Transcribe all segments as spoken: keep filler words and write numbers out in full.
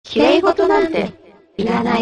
綺麗事なんていらない。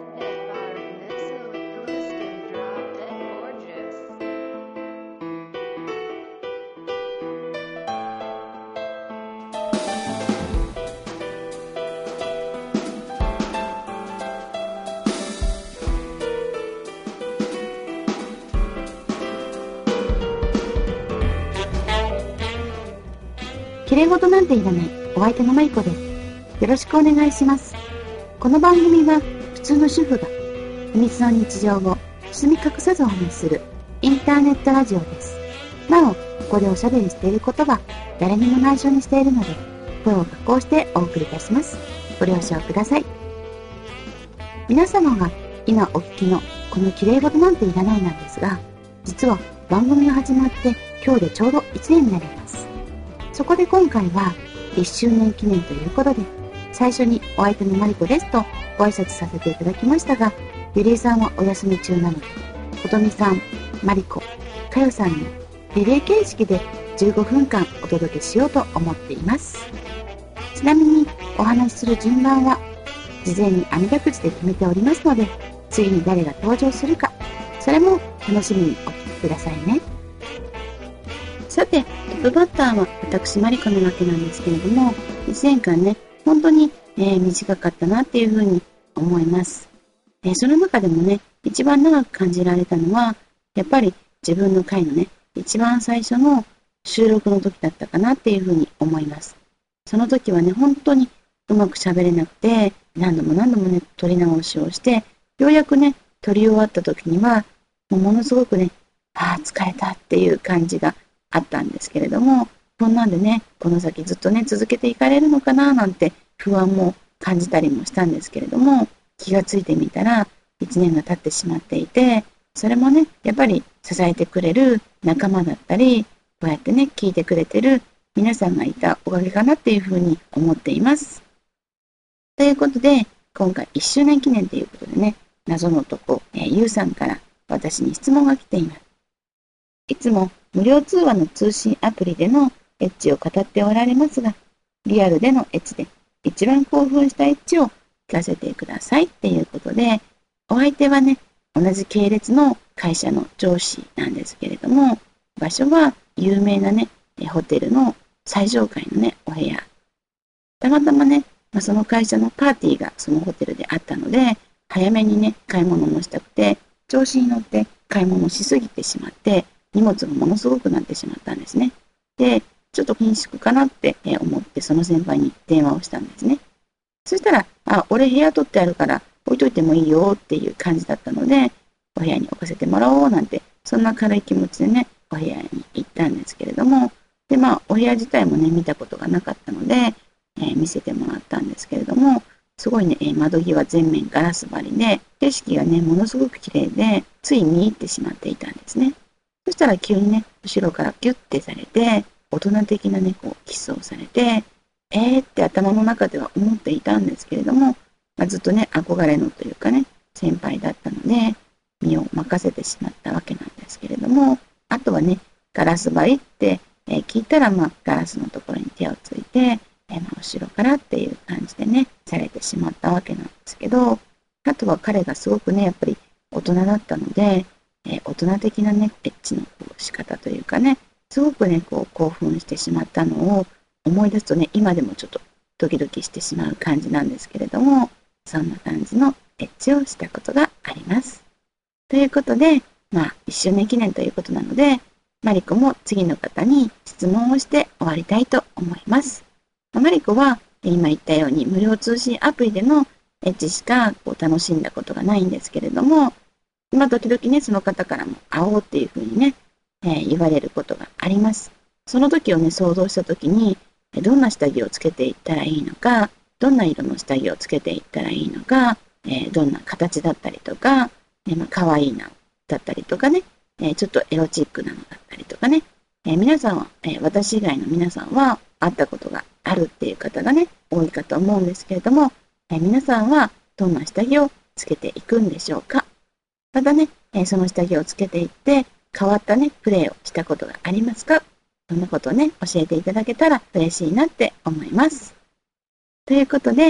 綺麗事なんていらない。お相手のまりこです。よろしくお願いします。この番組は普通の主婦が秘密の日常を包み隠さずお話しするインターネットラジオです。なお、ここでおしゃべりしていることは誰にも内緒にしているので、声を加工してお送りいたします。ご了承ください。皆様が今お聞きのこの綺麗事なんていらないなんですが、実は番組が始まって今日でちょうどいちねんになります。そこで今回はいっしゅうねん記念ということで、最初にお相手のまりこですとご挨拶させていただきましたが、ゆりえさんはお休み中なので、ことみさん、まりこ、かよさんにリレー形式でじゅうごふんかんお届けしようと思っています。ちなみにお話しする順番は事前に網だくじで決めておりますので、次に誰が登場するか、それも楽しみにお聞きくださいね。さて、トップバッターは私まりこなわけなんですけれども、いちねんかんね、本当に、えー、短かったなっていうふうに思います。えー、その中でもね、一番長く感じられたのは、やっぱり自分の回のね、一番最初の収録の時だったかなっていうふうに思います。その時はね、本当にうまく喋れなくて、何度も何度もね、撮り直しをして、ようやくね、撮り終わった時には、もうものすごくね、ああ、疲れたっていう感じがあったんですけれども、そんなんでね、この先ずっとね、続けていかれるのかななんて不安も感じたりもしたんですけれども、気がついてみたらいちねんが経ってしまっていて、それもね、やっぱり支えてくれる仲間だったり、こうやってね、聞いてくれてる皆さんがいたおかげかなっていうふうに思っています。ということで、今回いっしゅうねん記念ということでね、謎の男、えー、ゆうさんから私に質問が来ています。いつも無料通話の通信アプリでのエッチを語っておられますが、リアルでのエッチで一番興奮したエッチを聞かせてくださいっていうことで、お相手はね、同じ系列の会社の上司なんですけれども、場所は有名なね、ホテルの最上階のね、お部屋。たまたまね、まあ、その会社のパーティーがそのホテルであったので、早めにね、買い物もしたくて、調子に乗って買い物しすぎてしまって、荷物がものすごくなってしまったんですね。で、ちょっと緊縮かなって思って、その先輩に電話をしたんですね。そしたら、あ、俺部屋取ってあるから置いといてもいいよっていう感じだったので、お部屋に置かせてもらおうなんて、そんな軽い気持ちでね、お部屋に行ったんですけれども、で、まあ、お部屋自体もね、見たことがなかったので、えー、見せてもらったんですけれども、すごいね、窓際全面ガラス張りで、景色がね、ものすごく綺麗で、つい見入ってしまっていたんですね。そしたら急にね、後ろからギュッてされて、大人的なね、こう、キスをされて、えーって頭の中では思っていたんですけれども、まあ、ずっとね、憧れのというかね、先輩だったので、身を任せてしまったわけなんですけれども、あとはね、ガラス張りって、えー、聞いたら、まあ、ガラスのところに手をついて、えー、まあ、後ろからっていう感じでね、されてしまったわけなんですけど、あとは彼がすごくね、やっぱり大人だったので、えー、大人的なね、エッチのこう仕方というかね、すごくね、こう興奮してしまったのを思い出すとね、今でもちょっとドキドキしてしまう感じなんですけれども、そんな感じのエッチをしたことがあります。ということで、まあ、いっしゅうねん記念ということなので、マリコも次の方に質問をして終わりたいと思います。マリコは今言ったように無料通信アプリでのエッチしかこう楽しんだことがないんですけれども、今時々ね、その方からも会おうっていうふうにね、えー、言われることがあります。その時をね、想像した時に、どんな下着をつけていったらいいのか、どんな色の下着をつけていったらいいのか、えー、どんな形だったりとか、えー、まあ、可愛いなだったりとかね、えー、ちょっとエロチックなのだったりとかね、えー、皆さんは、えー、私以外の皆さんは会ったことがあるっていう方がね、多いかと思うんですけれども、えー、皆さんはどんな下着をつけていくんでしょうか。またね、えー、その下着をつけていって、変わったね、プレイをしたことがありますか？そんなことをね、教えていただけたら嬉しいなって思います。ということで、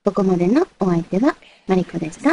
ここまでのお相手はマリコでした。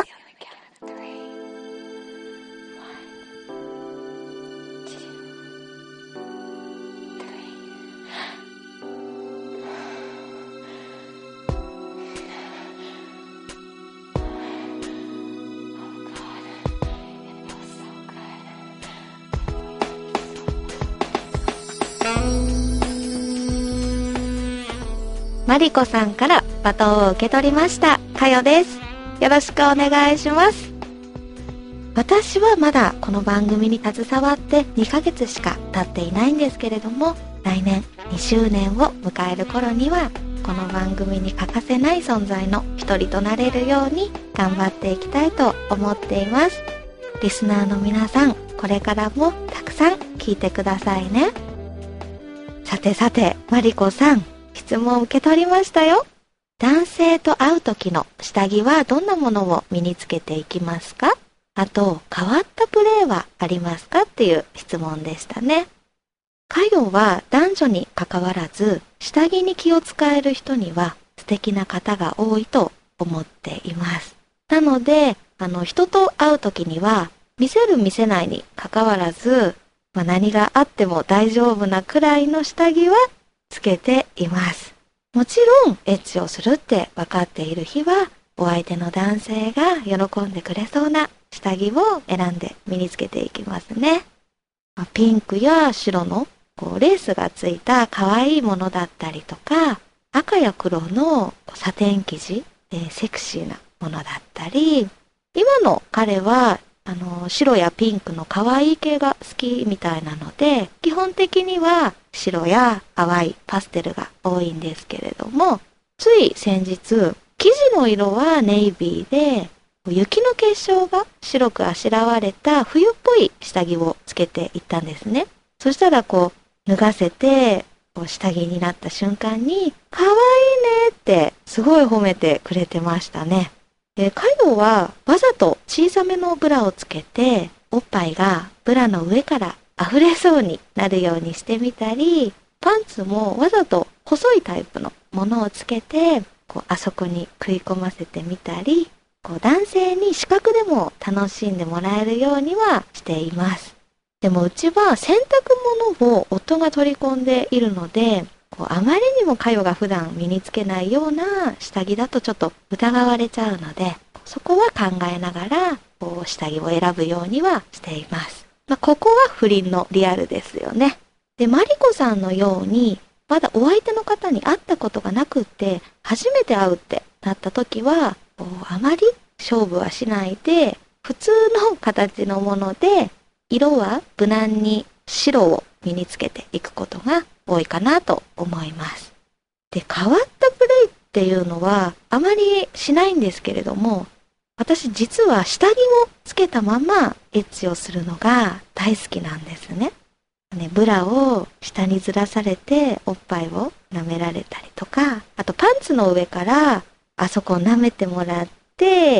マリコさんからバトンを受け取りましたかよです。よろしくお願いします。私はまだこの番組に携わってにかげつしか経っていないんですけれども、来年にしゅうねんを迎える頃にはこの番組に欠かせない存在の一人となれるように頑張っていきたいと思っています。リスナーの皆さん、これからもたくさん聞いてくださいね。さてさて、マリコさん、質問を受け取りましたよ。男性と会う時の下着はどんなものを身につけていきますか？あと、変わったプレーはありますかっていう質問でしたね。かよは男女に関わらず、下着に気を使える人には素敵な方が多いと思っています。なので、あの、人と会う時には、見せる見せないに関わらず、まあ、何があっても大丈夫なくらいの下着はつけています。もちろんエッチをするって分かっている日は、お相手の男性が喜んでくれそうな下着を選んで身につけていきますね。ピンクや白のこうレースがついた可愛いものだったりとか、赤や黒のサテン生地、えー、セクシーなものだったり、今の彼はあの白やピンクの可愛い系が好きみたいなので、基本的には白や淡いパステルが多いんですけれども、つい先日、生地の色はネイビーで、雪の結晶が白くあしらわれた冬っぽい下着をつけていったんですね。そしたらこう脱がせてこう下着になった瞬間に、可愛いねってすごい褒めてくれてましたね。で、カイドはわざと小さめのブラをつけて、おっぱいがブラの上から溢れそうになるようにしてみたり、パンツもわざと細いタイプのものをつけて、こうあそこに食い込ませてみたり、こう男性に視覚でも楽しんでもらえるようにはしています。でもうちは洗濯物を夫が取り込んでいるので、こうあまりにもカヨが普段身につけないような下着だとちょっと疑われちゃうので、そこは考えながらこう下着を選ぶようにはしています。まあ、ここは不倫のリアルですよね。で、マリコさんのようにまだお相手の方に会ったことがなくって初めて会うってなった時は、こうあまり勝負はしないで普通の形のもので、色は無難に白を身につけていくことが多いかなと思います。で、変わったプレイっていうのはあまりしないんですけれども、私実は下着をつけたままエッチをするのが大好きなんですね。ね、ブラを下にずらされておっぱいを舐められたりとか、あとパンツの上からあそこを舐めてもらって、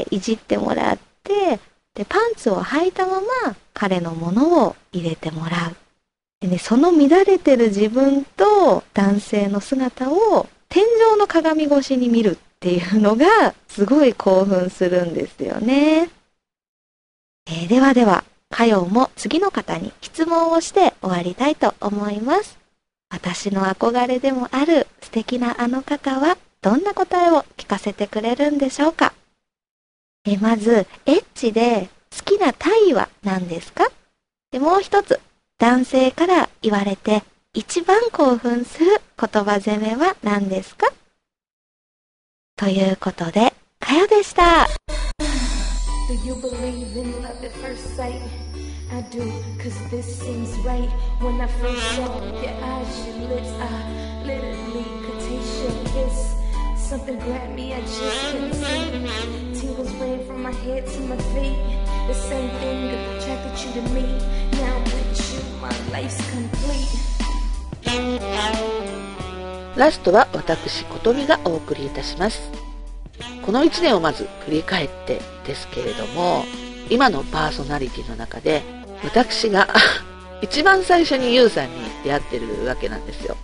いじってもらって、で、パンツを履いたまま彼のものを入れてもらう。でね、その乱れてる自分と男性の姿を天井の鏡越しに見るっていうのがすごい興奮するんですよね。えー、ではでは、かよも次の方に質問をして終わりたいと思います。私の憧れでもある素敵なあの方はどんな答えを聞かせてくれるんでしょうか。えまず、エッチで好きな体位は何ですか？で、もう一つ、男性から言われて一番興奮する言葉攻めは何ですか？ということで、かよでした。Do you believe in love at first sight? I do, cause this seems right. When I first saw your eyes, your lips, I literally could taste your kiss.Something grabbed me, I just couldn't see. Tears ran from my head to my feet. The same thing attracted you to me. Now with you, my life's complete. ラストは私、ことみがお送りいたします。このいちねんをまず振り返ってですけれども、今のパーソナリティの中で私が一番最初にユウさんに出会ってるわけなんですよ。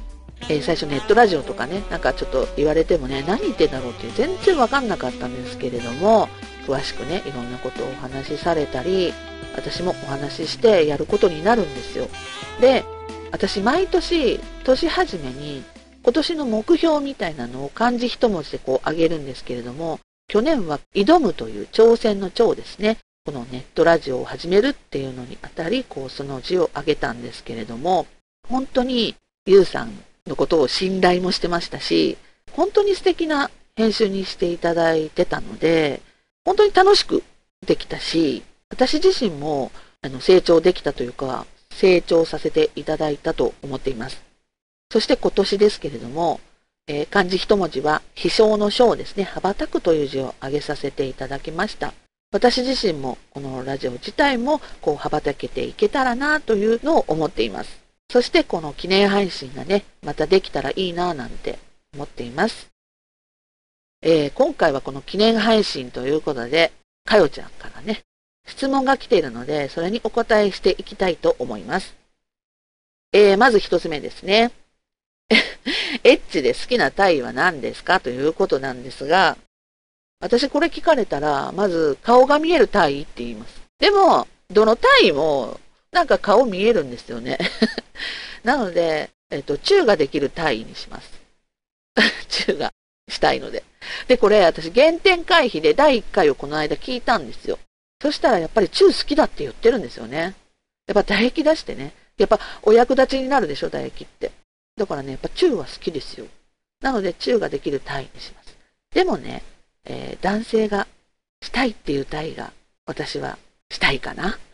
えー、最初ネットラジオとかね、なんかちょっと言われてもね、何言ってんだろうって全然わかんなかったんですけれども、詳しくね、いろんなことをお話しされたり、私もお話ししてやることになるんですよ。で、私毎年、年始めに今年の目標みたいなのを漢字一文字でこう上げるんですけれども、去年は挑むという挑戦の挑ですね。このネットラジオを始めるっていうのにあたり、こうその字を上げたんですけれども、本当にゆうさんのことを信頼もしてましたし、本当に素敵な編集にしていただいてたので、本当に楽しくできたし、私自身もあの成長できたというか、成長させていただいたと思っています。そして今年ですけれども、えー、漢字一文字は飛翔の翔ですね、羽ばたくという字を挙げさせていただきました。私自身もこのラジオ自体もこう羽ばたけていけたらなというのを思っています。そしてこの記念配信がね、またできたらいいななんて思っています。えー、今回はこの記念配信ということで、かよちゃんからね、質問が来ているので、それにお答えしていきたいと思います。えー、まず一つ目ですね。エッチで好きな体は何ですかということなんですが、私これ聞かれたら、まず顔が見える体って言います。でも、どの体もなんか顔見えるんですよね。なので、えっと、チューができる体にします。チューがしたいので。で、これ私原点回避でだいいっかいをこの間聞いたんですよ。そしたらやっぱりチュー好きだって言ってるんですよね。やっぱ唾液出してね。やっぱお役立ちになるでしょ、唾液って。だからね、やっぱチューは好きですよ。なので、チューができる体にします。でもね、えー、男性がしたいっていう体が、私はしたいかな。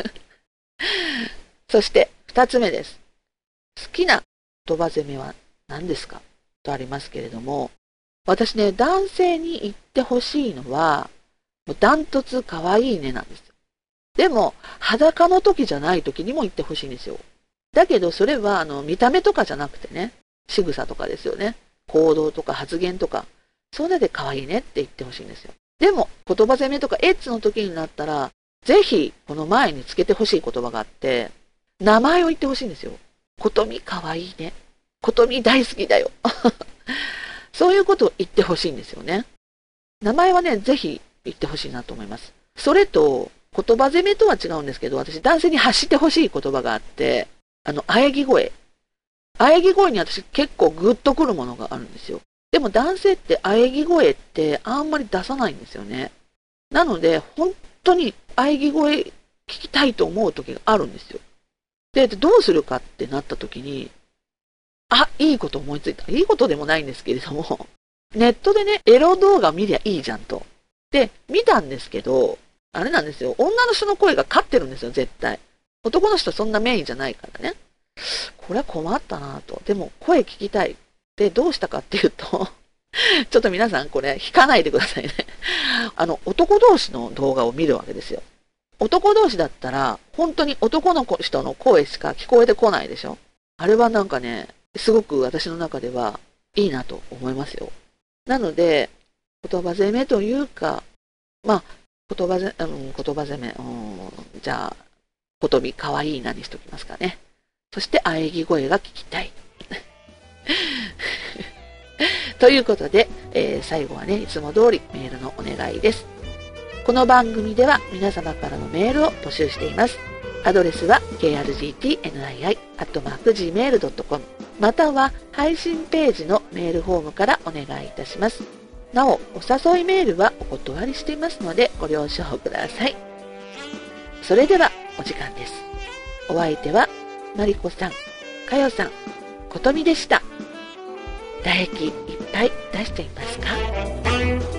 そして、二つ目です。好きな言葉攻めは何ですかとありますけれども、私ね、男性に言ってほしいのは、もうダントツ可愛いねなんですよ。でも、裸の時じゃない時にも言ってほしいんですよ。だけどそれはあの見た目とかじゃなくてね、仕草とかですよね。行動とか発言とか、それで可愛いねって言ってほしいんですよ。でも言葉攻めとかエッチの時になったら、ぜひこの前につけてほしい言葉があって、名前を言ってほしいんですよ。ことみ可愛いね。ことみ大好きだよ。そういうことを言ってほしいんですよね。名前はね、ぜひ言ってほしいなと思います。それと言葉攻めとは違うんですけど、私男性に発してほしい言葉があって、あの、喘ぎ声。喘ぎ声に私結構グッとくるものがあるんですよ。でも男性って喘ぎ声ってあんまり出さないんですよね。なので、本当に喘ぎ声聞きたいと思う時があるんですよ。で、どうするかってなった時に、あ、いいこと思いついた。いいことでもないんですけれども、ネットでね、エロ動画見りゃいいじゃんと。で、見たんですけど、あれなんですよ。女の人の声が勝ってるんですよ、絶対。男の人はそんなメインじゃないからね。これは困ったなぁと。でも声聞きたい。で、どうしたかっていうと、ちょっと皆さんこれ引かないでくださいね。あの、男同士の動画を見るわけですよ。男同士だったら、本当に男の人の声しか聞こえてこないでしょ。あれはなんかね、すごく私の中ではいいなと思いますよ。なので、言葉攻めというか、まあ、言葉ぜ、うん、言葉攻め、うん、じゃあ、ことみかわいいなにしときますかね。そして喘ぎ声が聞きたい。ということで、えー、最後はね、いつも通りメールのお願いです。この番組では皆様からのメールを募集しています。アドレスは ケーアールジーティーエヌアイアイ アットマークジーメールドットコム または配信ページのメールフォームからお願いいたします。なお、お誘いメールはお断りしていますのでご了承ください。それではお時間です。お相手はマリコさん、かよさん、ことみでした。唾液いっぱい出していますか？